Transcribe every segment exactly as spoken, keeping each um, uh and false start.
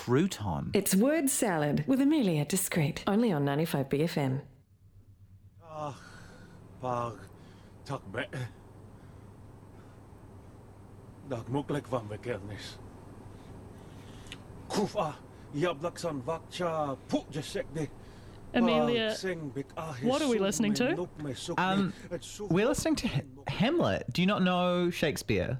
crouton. It's Word Salad with Amelia Discreet, only on ninety-five B F M. Ach, pag, tak me. Dag moeilijk van bekennis. Kufa, jablak san vakcha, put jasekde. Amelia, what are we listening to? Um, we're listening to H- Hamlet. Do you not know Shakespeare?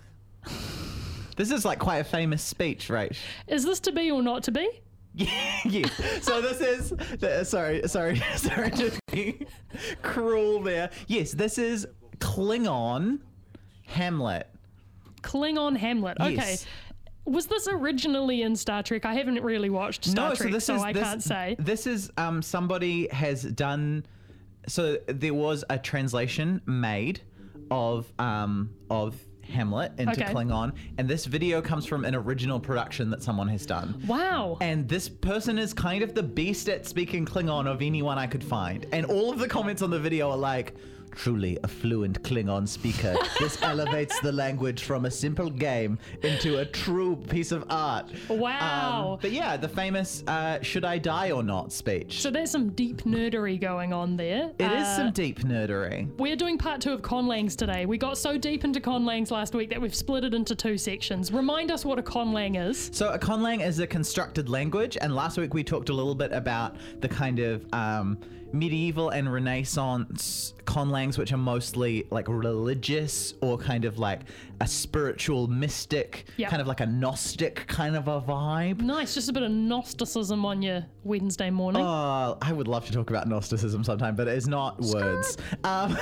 This is like quite a famous speech, right? Is this to be or not to be? Yeah. So this is the, sorry, sorry, sorry to be cruel there. Yes, this is Klingon Hamlet. Klingon Hamlet. Okay. Yes. Was this originally in Star Trek? I haven't really watched Star no, Trek, so, this so is, I this, can't say. This is um somebody has done. So there was a translation made of um of Hamlet into Okay. Klingon, and this video comes from an original production that someone has done. Wow. And this person is kind of the best at speaking Klingon of anyone I could find. And all of the comments on the video are like, truly a fluent Klingon speaker. This elevates the language from a simple game into a true piece of art. Wow. Um, but yeah, the famous uh, should I die or not speech. So there's some deep nerdery going on there. It is Uh, some deep nerdery. We're doing part two of conlangs today. We got so deep into conlangs last week that we've split it into two sections. Remind us what a conlang is. So a conlang is a constructed language, and last week we talked a little bit about the kind of um, medieval and Renaissance conlangs, which are mostly like religious or kind of like a spiritual, mystic, Yep. kind of like a Gnostic kind of a vibe. Nice, just a bit of Gnosticism on your Wednesday morning. Oh, I would love to talk about Gnosticism sometime, but it is not words. Um,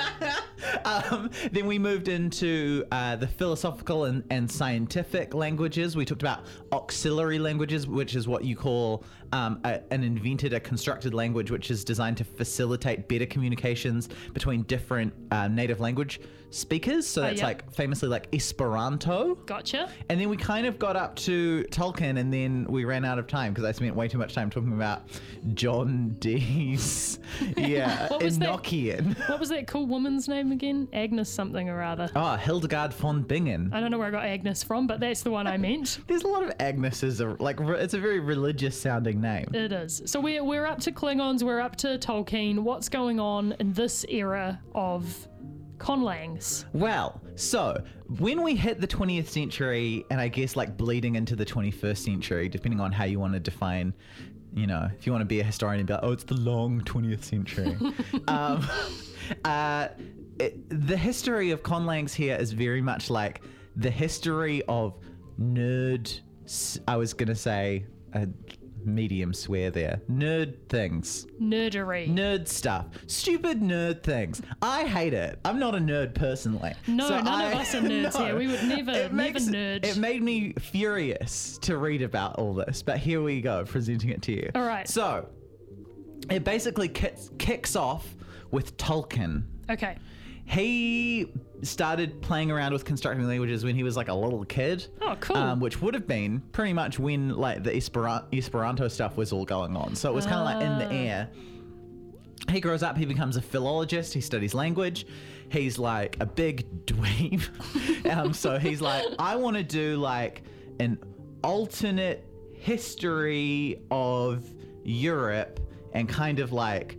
um, then we moved into uh, the philosophical and, and scientific languages. We talked about auxiliary languages, which is what you call um, a, an invented, a constructed language, which is designed to facilitate better communications between different uh, native language speakers. So Oh, that's yeah. like famously like Esperanto. Gotcha. And then we kind of got up to Tolkien, and then we ran out of time because I spent way too much time talking about John Dee's, yeah, What was that? Enochian. What was that cool woman's name again? Agnes something or other. Oh, Hildegard von Bingen. I don't know where I got Agnes from, but that's the one I meant. There's a lot of Agneses, are- like re- it's a very religious sounding name. It is. So we're, we're up to Klingons, we're up to Tolkien. What's going on in this era of conlangs? Well, so when we hit the twentieth century, and I guess like bleeding into the twenty-first century, depending on how you want to define, you know, if you want to be a historian and be like, oh, it's the long twentieth century. um, uh, it, the history of conlangs here is very much like the history of nerd, s- I was going to say a medium swear there, nerd things. Nerdery. Nerd stuff. Stupid nerd things. I hate it. I'm not a nerd personally. No, So none I- of us are nerds No. here. We would never, It never makes- nerd. It made me furious to read about all this, but here we go, presenting it to you. All right. So, it basically kicks, kicks off with Tolkien. Okay. He started playing around with constructing languages when he was like a little kid. Oh, cool. Um, which would have been pretty much when like the Esperan- Esperanto stuff was all going on. So it was kind of like in the air. He grows up, he becomes a philologist, he studies language. He's like a big dweeb. um, so he's like, I want to do like an alternate history of Europe and kind of like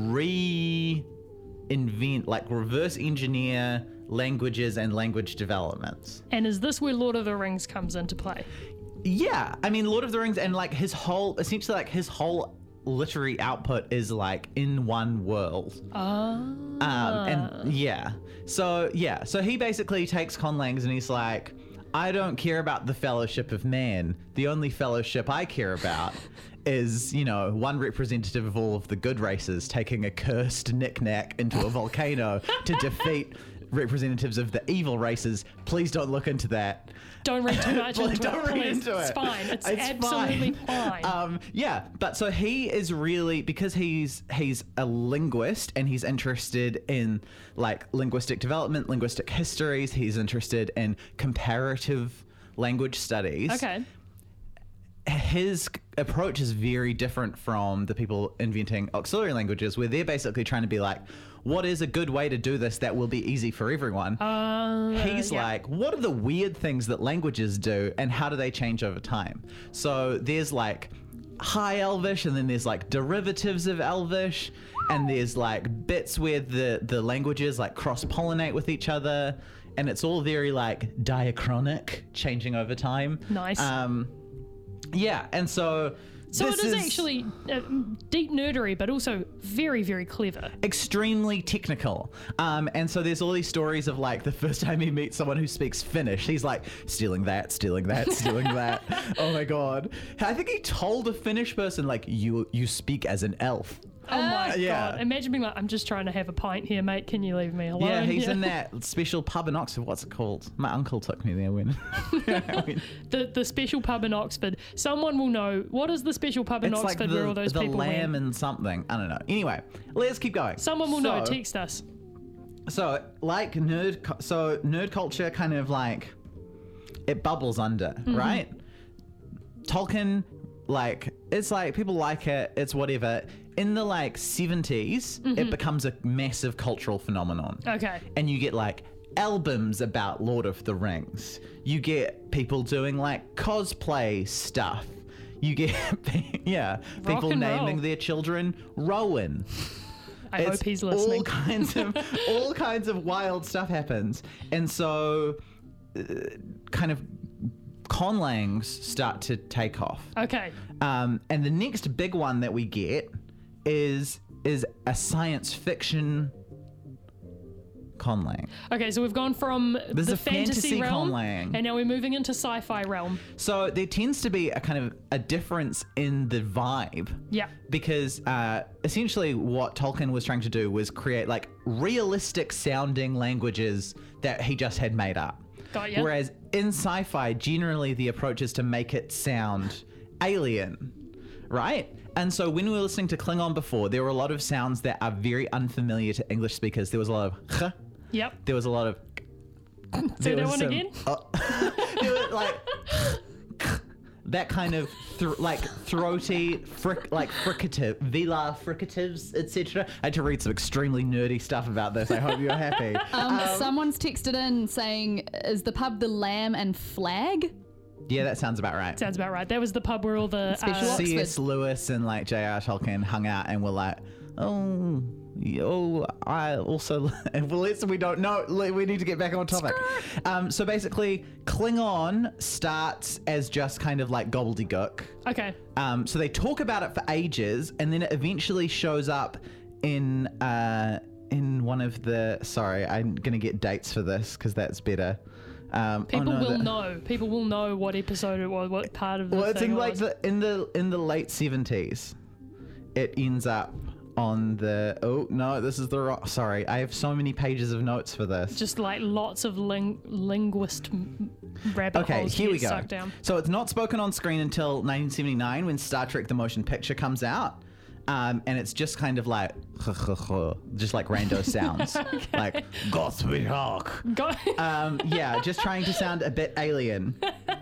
re invent, like reverse engineer languages and language developments. And is this where Lord of the Rings comes into play? Yeah, I mean, Lord of the Rings and like his whole, essentially like his whole literary output is like in one world. Oh. Um, and yeah, so yeah, so he basically takes conlangs and he's like, I don't care about the fellowship of man. The only fellowship I care about is, you know, one representative of all of the good races taking a cursed knick-knack into a volcano to defeat representatives of the evil races. Please don't look into that. Don't read too much Well, into don't it, read please. into It's it. fine. It's, It's absolutely fine. fine. Um, yeah, but so he is really, because he's he's a linguist and he's interested in like linguistic development, linguistic histories. He's interested in comparative language studies. okay. his approach is very different from the people inventing auxiliary languages, where they're basically trying to be like, what is a good way to do this that will be easy for everyone? Uh, He's yeah. like, what are the weird things that languages do and how do they change over time? So there's like High Elvish, and then there's like derivatives of Elvish, and there's like bits where the, the languages like cross-pollinate with each other, and it's all very like diachronic, changing over time. Nice. Um, yeah, and so So this it is, actually uh, deep nerdery, but also very, very clever. extremely technical. Um, and so there's all these stories of like the first time he meets someone who speaks Finnish, he's like stealing that, stealing that, stealing that. Oh my God. I think he told a Finnish person like, you you speak as an elf. Oh my yeah. god. Imagine being like, I'm just trying to have a pint here, mate. Can you leave me alone? Yeah, he's in that special pub in Oxford. What's it called? My uncle took me there when. when The the special pub in Oxford. Someone will know. What is the special pub in it's like Oxford the, where all those the people lamb went? and something. I don't know. Anyway, let's keep going. Someone will so, know. Text us. So, like nerd, cu- so nerd culture kind of like it bubbles under, Mm-hmm. right? Tolkien, like it's like people like it, it's whatever. In the like seventies, Mm-hmm. it becomes a massive cultural phenomenon. Okay. And you get like albums about Lord of the Rings. You get people doing like cosplay stuff. You get yeah, Rock people and naming roll. their children Rowan. I It's hope he's listening. All kinds of all kinds of wild stuff happens, and so uh, kind of conlangs start to take off. Okay. Um, and the next big one that we get is is a science fiction conlang. Okay, so we've gone from There's the a fantasy realm, conlang. and now we're moving into sci-fi realm. So there tends to be a kind of a difference in the vibe. Yeah. Because uh, essentially what Tolkien was trying to do was create like realistic sounding languages that he just had made up. Got ya. Whereas in sci-fi, generally the approach is to make it sound alien, right? And so when we were listening to Klingon before, there were a lot of sounds that are very unfamiliar to English speakers. There was a lot of ch, Yep. there was a lot of Say there that was one some- again. there was like that kind of thr like throaty, fric like fricative, velar fricatives, et cetera. I had to read some extremely nerdy stuff about this. I hope you're happy. Um, someone's texted in saying, "Is the pub the Lamb and Flag?" Yeah, that sounds about right. Sounds about right. That was the pub where all the Special uh, Oxford. C S Lewis and like J R Tolkien hung out and were like, oh, yo, I also, well, let's, we don't know, we need to get back on topic. Um, so basically, Klingon starts as just kind of like gobbledygook. Okay. Um, so they talk about it for ages, and then it eventually shows up in uh, in one of the. Sorry, I'm gonna get dates for this because that's better. Um, oh People no, will that- know. People will know what episode it was, what part of the Well, it's thing in it like was. the in the in the late seventies. It ends up on the. Oh no, this is the wrong. Sorry, I have so many pages of notes for this. Just like lots of ling- linguist m- rabbit Okay, holes here get we go. sucked down. So it's not spoken on screen until nineteen seventy-nine when Star Trek: The Motion Picture comes out. Um, and it's just kind of like, just like rando sounds, like Gothby Hawk. Go- Um, yeah, just trying to sound a bit alien.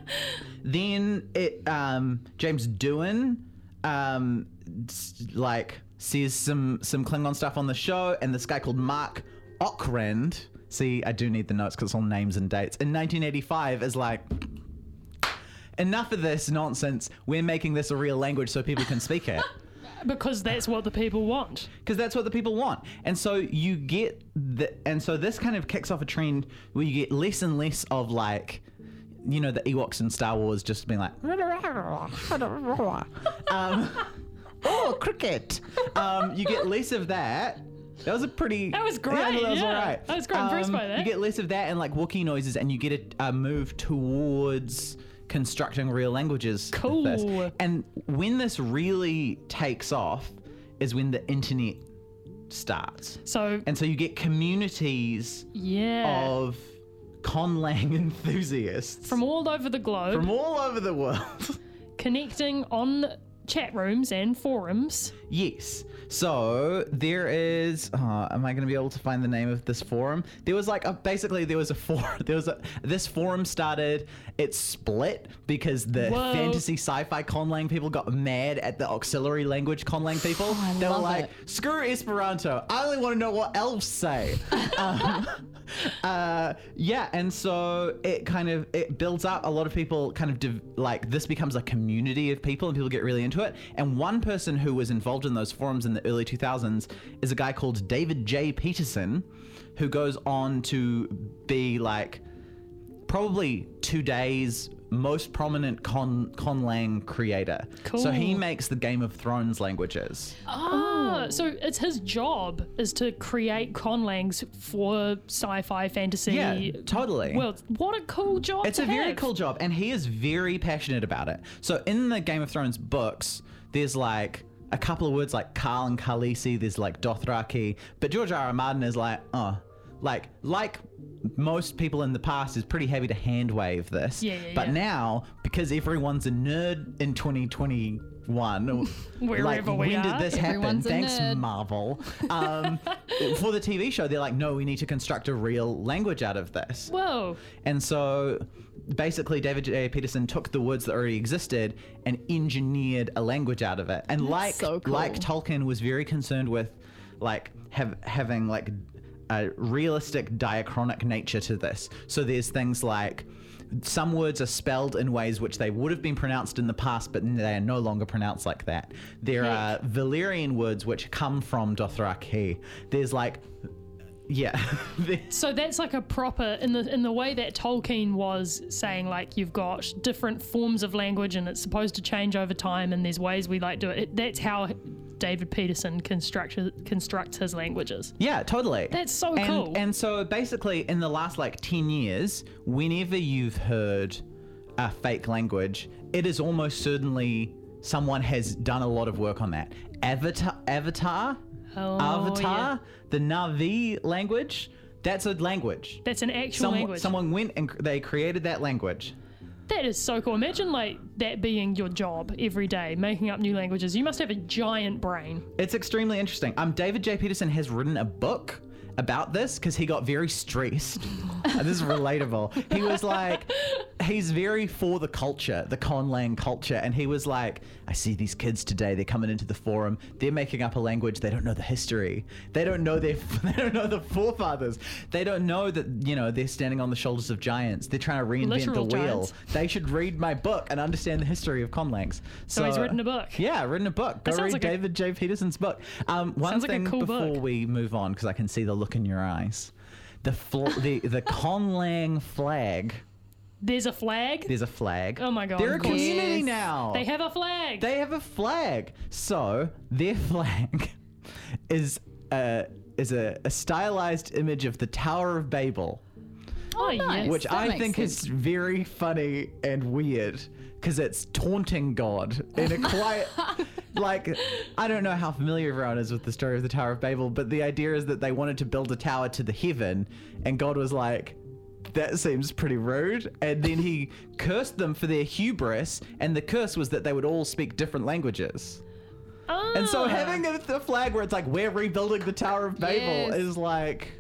Then it, um, James Doohan, um, s- like says some some Klingon stuff on the show, and this guy called Mark Okrand. See, I do need the notes because it's all names and dates. In nineteen eighty-five, is like. Enough of this nonsense. We're making this a real language so people can speak it. because that's what the people want. Because that's what the people want. And so you get the, and so this kind of kicks off a trend where you get less and less of like, you know, the Ewoks in Star Wars just being like, um, oh, cricket. Um, you get less of that. That was a pretty. That was great, Yeah, I thought that was yeah. all right. I was quite impressed by that. You get less of that and like Wookiee noises, and you get a, a move towards constructing real languages. with Cool. this. And when this really takes off is when the internet starts. So And so you get communities yeah, of conlang enthusiasts from all over the globe, from all over the world. connecting on chat rooms and forums. Yes. So there is. Oh, am I going to be able to find the name of this forum? There was like a, basically there was a forum. There was a this forum started. It split because the Whoa. fantasy sci-fi conlang people got mad at the auxiliary language conlang people. Oh, I they were love like, it. "Screw Esperanto! I only want to know what elves say." um, uh, yeah, and so it kind of it builds up. A lot of people kind of div- like this becomes a community of people, and people get really into it. And one person who was involved in those forums in the early two thousands is a guy called David J. Peterson, who goes on to be like probably today's most prominent con conlang creator. So he Cool. makes the Game of Thrones languages. Ah, so it's his job is to create conlangs for sci-fi fantasy. Yeah, totally. Well, what a cool job! It's to a very have. cool job, and he is very passionate about it. So in the Game of Thrones books, there's like a couple of words like Khal and Khaleesi, there's like Dothraki, but George R. R. Martin is like, oh, like like most people in the past is pretty happy to hand wave this. Yeah, yeah, but yeah. now, because everyone's a nerd in twenty twenty-one, Wherever like we when are, did this everyone's a happen? Thanks, nerd. Marvel. Um, for the T V show, they're like, no, we need to construct a real language out of this. Whoa. And so basically David J. Peterson took the words that already existed and engineered a language out of it. And like so cool. like Tolkien was very concerned with like have, having like a realistic diachronic nature to this. So there's things like some words are spelled in ways which they would have been pronounced in the past, but they are no longer pronounced like that. There are Valyrian words which come from Dothraki. There's like yeah. So that's like a proper in the in the way that Tolkien was saying, like you've got different forms of language and it's supposed to change over time, and there's ways we like do it. That's how David Peterson constructs constructs his languages. Yeah, totally. That's so and, cool. And so basically, in the last like ten years, whenever you've heard a fake language, it is almost certainly someone has done a lot of work on that. Avatar, Avatar, Oh, Avatar, yeah. the Na'vi language. That's a language. That's an actual Some, language. Someone went and they created that language. That is so cool. Imagine like that being your job every day, making up new languages. You must have a giant brain. It's extremely interesting. Um, David J. Peterson has written a book about this because he got very stressed. This is relatable. He was like, he's very for the culture, the conlang culture, and he was like, I see these kids today. They're coming into the forum. They're making up a language. They don't know the history. They don't know their. They don't know the forefathers. They don't know that you know they're standing on the shoulders of giants. They're trying to reinvent Literal the wheel. giants. They should read my book and understand the history of conlangs. So he's written a book. Yeah, written a book. Go That sounds read like a- David J. Peterson's book. Um, one Sounds like a thing cool before book. we move on, because I can see the look in your eyes. The fl- the the conlang flag. There's a flag. There's a flag. Oh my God, They're a of course. community Yes. now. They have a flag. They have a flag. So their flag is a is a, a stylized image of the Tower of Babel, oh nice. yeah. which That I makes think sense. is very funny and weird because it's taunting God in a quiet. Like, I don't know how familiar everyone is with the story of the Tower of Babel, but the idea is that they wanted to build a tower to the heaven, and God was like, that seems pretty rude. And then he cursed them for their hubris, and the curse was that they would all speak different languages. Ah. And so having a, the flag where it's like, we're rebuilding the Tower of Babel Yes. is like,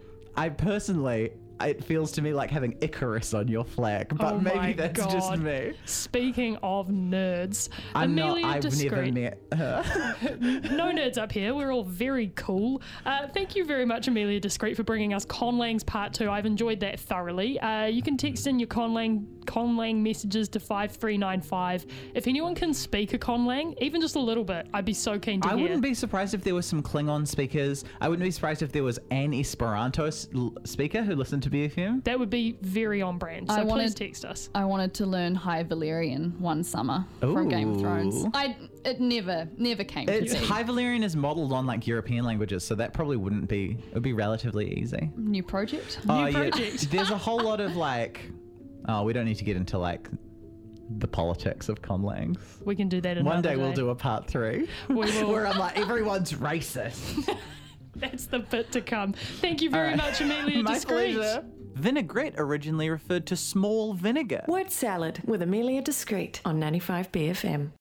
I personally, it feels to me like having Icarus on your flag, but Oh my maybe that's just God. me. Speaking of nerds, I'm Amelia not, I've Discreet. never met her. No nerds up here. We're all very cool. Uh, thank you very much, Amelia Discreet, for bringing us Conlangs Part two. I've enjoyed that thoroughly. Uh, you can text in your Conlang Conlang messages to five three nine five. If anyone can speak a Conlang, even just a little bit, I'd be so keen to I hear. wouldn't be surprised if there was some Klingon speakers. I wouldn't be surprised if there was an Esperanto s- l- speaker who listened to B F M. That would be very on brand. So I please wanted- text us. I wanted to learn High Valyrian one summer from Game of Thrones. Ooh. I it never never came It's to me. High Valyrian is modeled on like European languages, so that probably wouldn't be. It would be relatively easy. New project. Oh, project. There's a whole lot of like. Oh, we don't need to get into like the politics of conlangs. We can do that another One day day. we'll do a part three We will. where I'm like, everyone's racist. That's the bit to come. Thank you very All right. much, Amelia My Discreet. pleasure. Vinaigrette originally referred to small vinegar. Word salad with Amelia Discreet on ninety-five B F M.